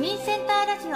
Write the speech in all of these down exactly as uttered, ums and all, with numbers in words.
民センターラジ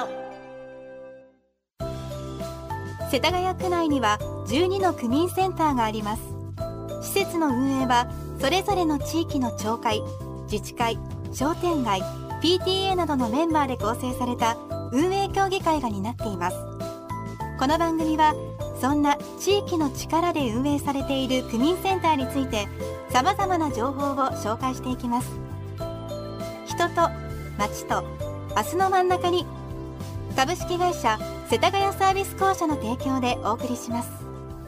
オ。世田谷区内にはじゅうにの区民センターがあります。施設の運営はそれぞれの地域の町会、自治会、商店街、ピーティーエー などのメンバーで構成された運営協議会が担っています。この番組はそんな地域の力で運営されている区民センターについてさまざまな情報を紹介していきます。人と町と明日の真ん中に、株式会社世田谷サービス公社の提供でお送りします。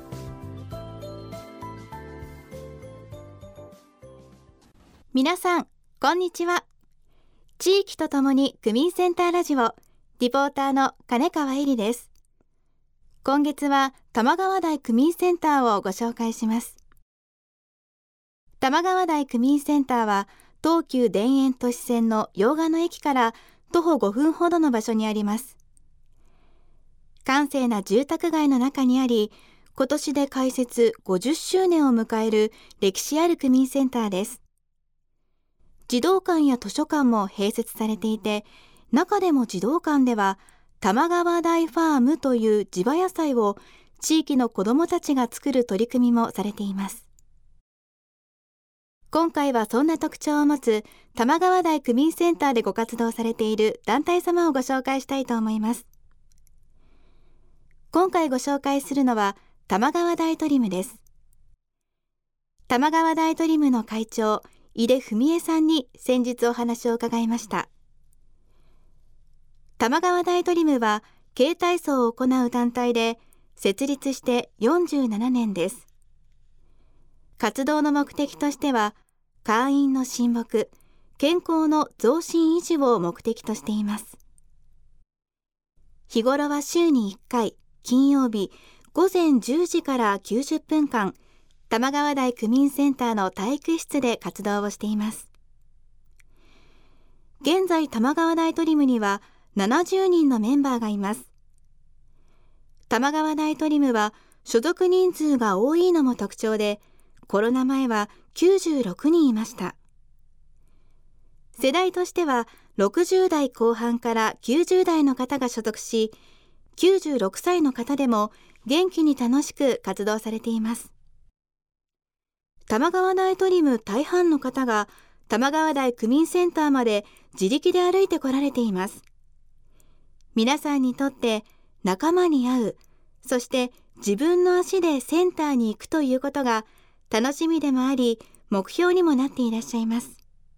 皆さんこんにちは。地域とともに区民センターラジオ、リポーターの金川恵里です。今月は玉川台区民センターをご紹介します。玉川台区民センターは東急田園都市線の用賀の駅から徒歩ごふんほどの場所にあります。閑静な住宅街の中にあり、今年で開設ごじゅっしゅうねんを迎える歴史ある区民センターです。児童館や図書館も併設されていて、中でも児童館では玉川台ファームという地場野菜を地域の子どもたちが作る取り組みもされています。今回はそんな特徴を持つ玉川台区民センターでご活動されている団体様をご紹介したいと思います。今回ご紹介するのは玉川台トリムです。玉川台トリムの会長、井出文江さんに先日お話を伺いました。玉川台トリムは軽体操を行う団体で設立してよんじゅうななねんです。活動の目的としては、会員の親睦、健康の増進維持を目的としています。日頃は週にいっかい、金曜日、午前じゅうじからきゅうじゅっぷんかん、玉川台区民センターの体育室で活動をしています。現在、玉川台トリムにはななじゅうにんのメンバーがいます。玉川台トリムは所属人数が多いのも特徴で、コロナ前はきゅうじゅうろくにんいました。世代としてはろくじゅうだいこう半からきゅうじゅうだいの方が所属し、きゅうじゅうろくさいの方でも元気に楽しく活動されています。玉川台トリム大半の方が玉川台区民センターまで自力で歩いてこられています。皆さんにとって仲間に会う、そして自分の足でセンターに行くということが楽しみでもあり、目標にもなっていらっしゃいます。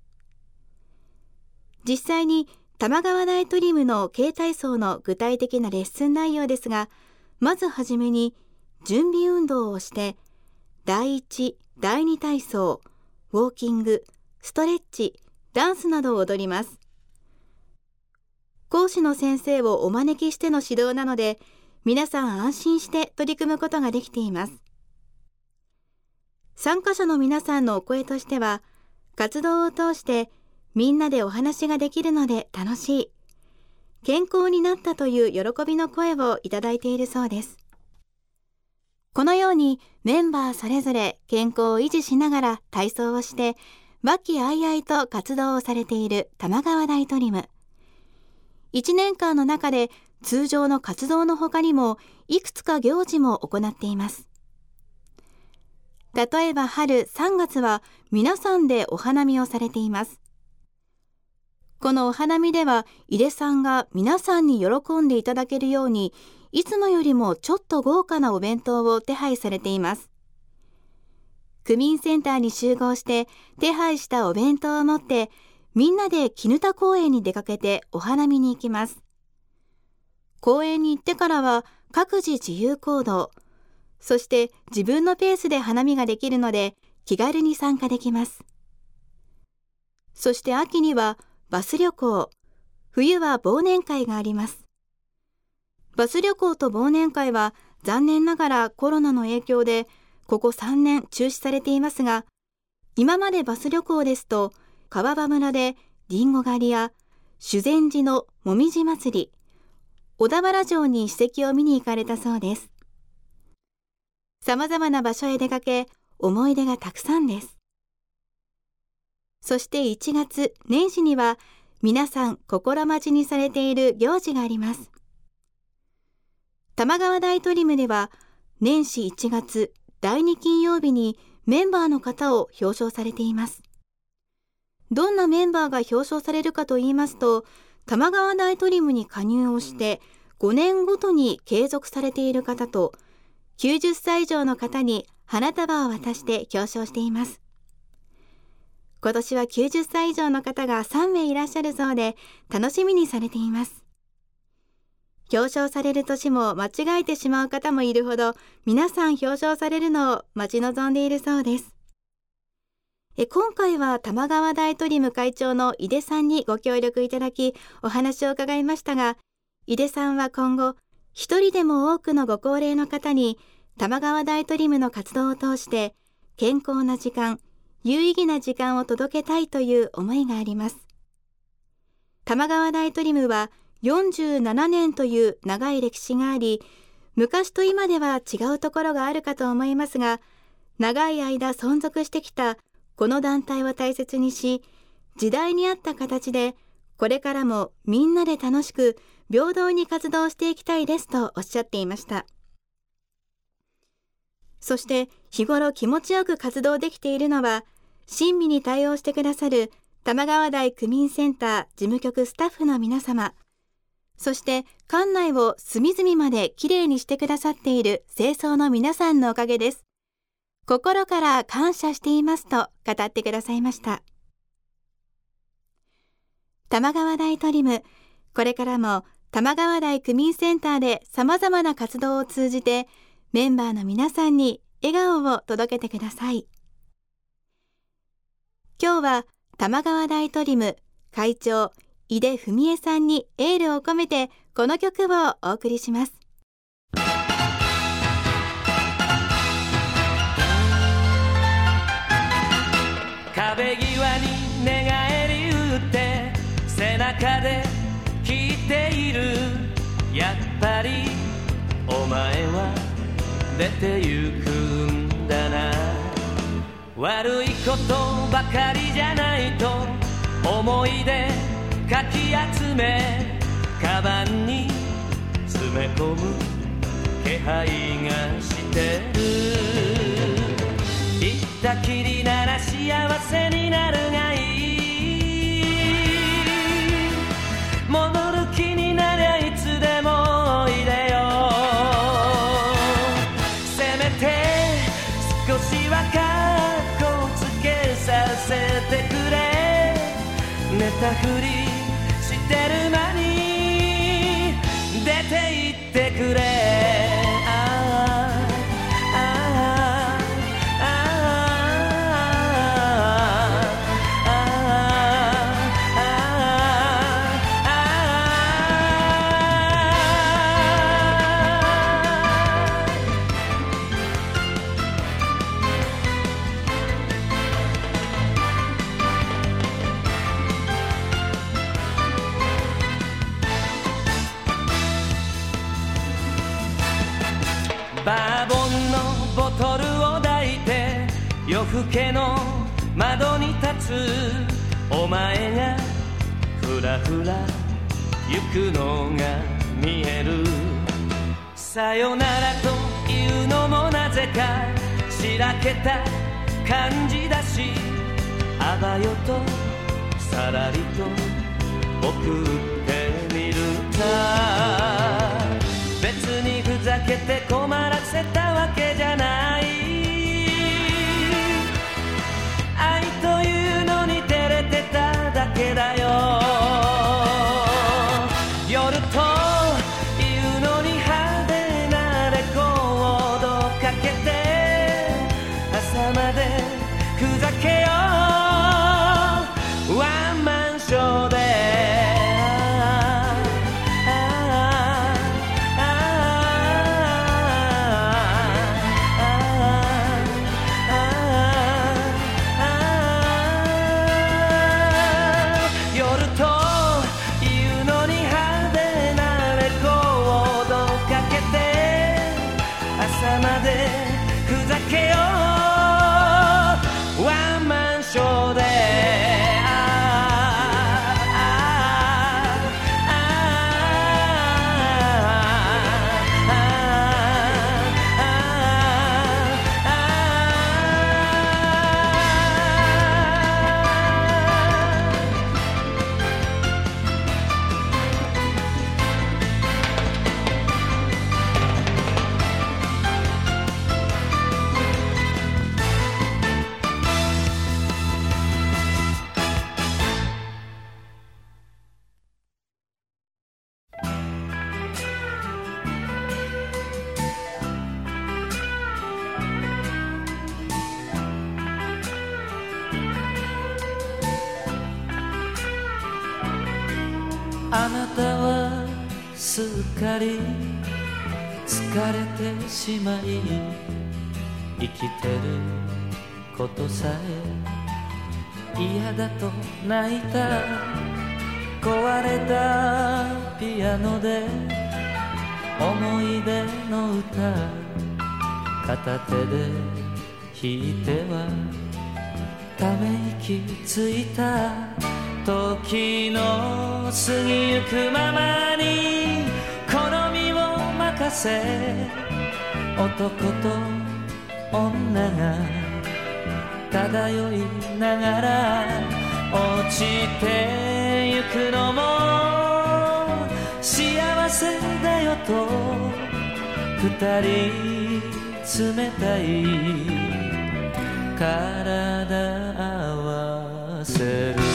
実際に玉川台トリムの軽体操の具体的なレッスン内容ですが、まずはじめに準備運動をして、だいいち、だいに体操、ウォーキング、ストレッチ、ダンスなどを踊ります。講師の先生をお招きしての指導なので、皆さん安心して取り組むことができています。参加者の皆さんのお声としては、活動を通してみんなでお話ができるので楽しい、健康になったという喜びの声をいただいているそうです。このようにメンバーそれぞれ健康を維持しながら体操をして和気あいあいと活動をされている玉川台トリム。いちねんかんの中で通常の活動の他にもいくつか行事も行っています。例えば春さんがつは皆さんでお花見をされています。このお花見では井出さんが皆さんに喜んでいただけるように、いつもよりもちょっと豪華なお弁当を手配されています。区民センターに集合して手配したお弁当を持ってみんなで絹田公園に出かけてお花見に行きます。公園に行ってからは各自自由行動、そして自分のペースで花見ができるので気軽に参加できます。そして秋にはバス旅行、冬は忘年会があります。バス旅行と忘年会は残念ながらコロナの影響でここさんねん中止されていますが、今までバス旅行ですと川場村でりんご狩りや修善寺のもみじ祭り、小田原城に史跡を見に行かれたそうです。さまざまな場所へ出かけ、思い出がたくさんです。そしていちがつ年始には皆さん心待ちにされている行事があります。玉川大トリムでは年始いちがつだいに金曜日にメンバーの方を表彰されています。どんなメンバーが表彰されるかと言いますと、玉川大トリムに加入をしてごねんごとに継続されている方と、きゅうじゅっさい以上の方に花束を渡して表彰しています。今年はきゅうじゅっさい以上の方がさんめいいらっしゃるそうで、楽しみにされています。表彰される年も間違えてしまう方もいるほど、皆さん表彰されるのを待ち望んでいるそうです。え今回は玉川大トリム会長の井出さんにご協力いただき、お話を伺いましたが、井出さんは今後、一人でも多くのご高齢の方に玉川大トリムの活動を通して健康な時間、有意義な時間を届けたいという思いがあります。玉川大トリムはよんじゅうななねんという長い歴史があり、昔と今では違うところがあるかと思いますが、長い間存続してきたこの団体を大切にし、時代に合った形でこれからもみんなで楽しく平等に活動していきたいですとおっしゃっていました。そして日頃気持ちよく活動できているのは、親身に対応してくださる玉川台区民センター事務局スタッフの皆様、そして館内を隅々まできれいにしてくださっている清掃の皆さんのおかげです。心から感謝していますと語ってくださいました。玉川台トリム、これからも玉川台区民センターで様々な活動を通じてメンバーの皆さんに笑顔を届けてください。今日は玉川大トリム会長井出文江さんにエールを込めてこの曲をお送りします。 壁際に寝返り打って背中で聞いている、やっぱりお前は出てゆくんだな。悪いことばかりじゃないと思い出かき集め、カバンに詰め込む気配がしてる。行ったきりなら幸せになるがいい、戻る気になりゃいつでもおいでよ。せめて少しはカッコつけさせてくれ、寝たふりしてる間に出て行ってくれ。バーボンのボトルを抱いて夜更けの窓に立つお前がふらふら行くのが見える。さよならというのもなぜかしらけた感じだし、あばよとさらりと送ってみるさ。別にふざけて困らせたわけじゃない、愛というのに照れてただけだよ。夜というのに派手なレコードかけて朝までふざけよう、ワンマンショーであすっかり疲れてしまい、生きてることさえ嫌だと泣いた。壊れたピアノで思い出の歌、片手で弾いてはため息ついた。時の過ぎゆくままに好みを任せ、男と女が漂いながら落ちてゆくのも幸せだよと、二人冷たい体合わせる。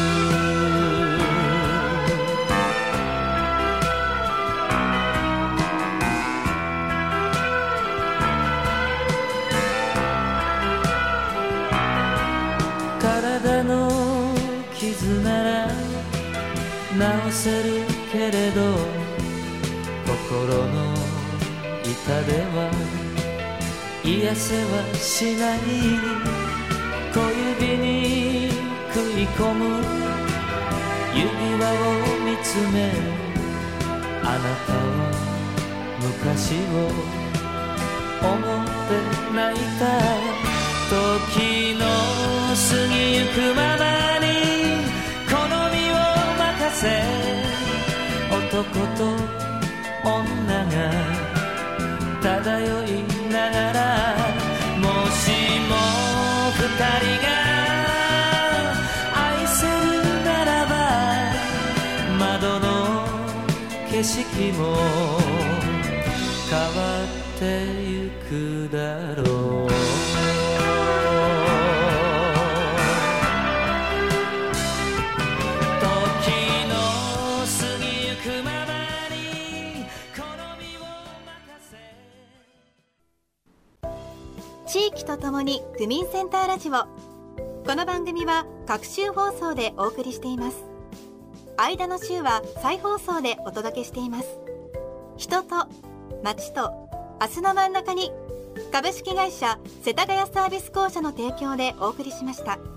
体の傷なら治せるけれど、心の痛では癒せはしない。小指に食い込む指輪を見つめ、あなたは昔を思って泣いた。時の過ぎゆくままに好みを任せ、男と女が漂いながら、もしも二人が愛せるならば、窓の景色も変わってゆくだろう。 地域とともに区民センターラジオ。この番組は各週放送でお送りしています。間の週は再放送でお届けしています。人と街と明日の真ん中に、株式会社世田谷サービス公社の提供でお送りしました。